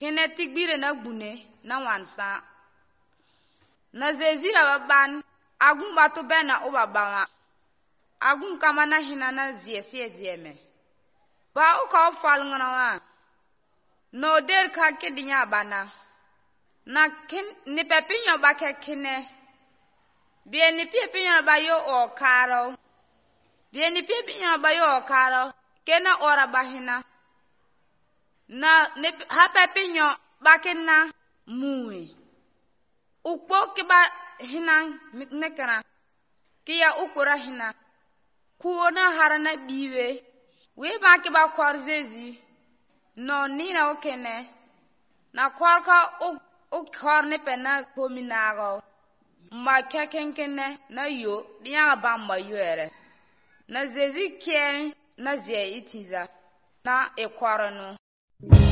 kene tigbire na gbune na wansa na zezira baban agun batu bena ubabama agun kama na hina na ziesi dieme ba uka fal ngana wa no der ka kedinya bana na kin ni pepinyo ba ke kine bien ni pepinyo ba yo o karo bien ni pepinyo ba yo o karo kena ora bahina na ne ha pepinyo ba kena mui ukpo ke ba hina nekara kiya ukura hina kuona harana biwe we ba ke ba korzezi no ni na okene na korka o korne pena kominago ma kekenkene na yo dia ba ma yere na zezi kien na zie itiza na ekwaro no